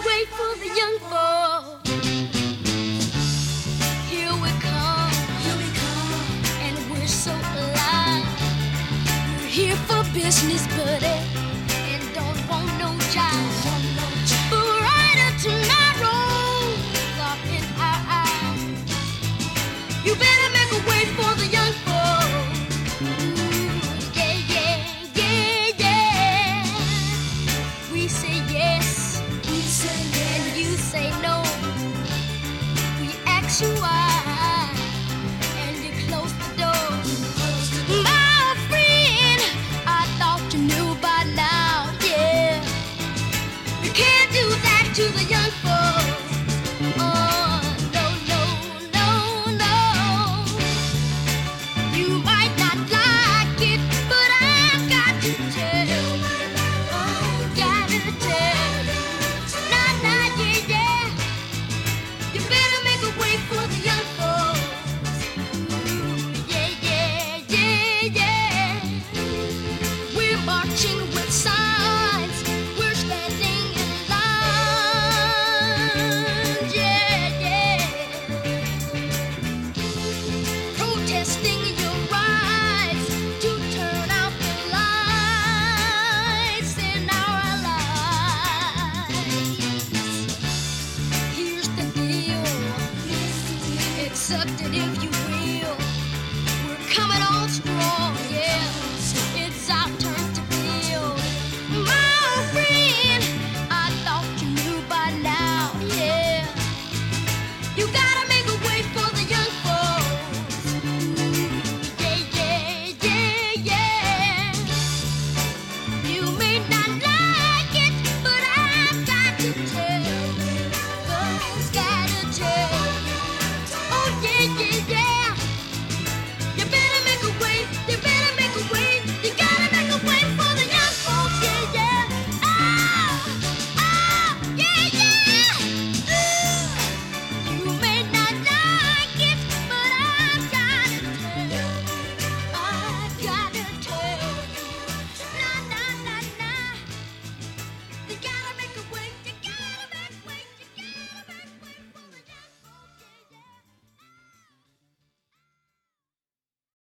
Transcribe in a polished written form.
wait for the young folk. Here we come, and we're so alive. We're here for business, buddy, and don't want no job. Brighter tomorrow, lock in our eyes. You better make a way for the young folk. Ooh, yeah, yeah, yeah, yeah. We say yes, and you say no. We ask you why, and you close the door. My friend, I thought you knew by now, yeah. You can't do that to the young folks. Oh, no, no, no, no. You might not like it, but I've got to tell you. Oh, got to tell you. Nah, nah, yeah, yeah. You better make a way for the young folks. Ooh, yeah, yeah, yeah, yeah. We're marching with signs. We're standing in line. Yeah, yeah. Protesting your rights to turn out the lights in our lives. Here's the deal. Accept it if you